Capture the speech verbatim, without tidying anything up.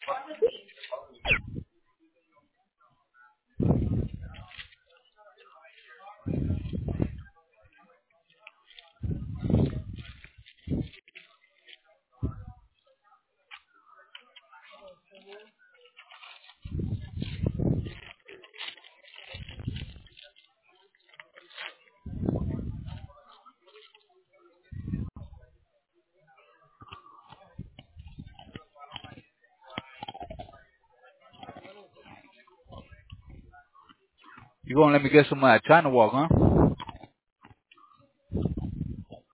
You gonna let me get some of that China walk, huh?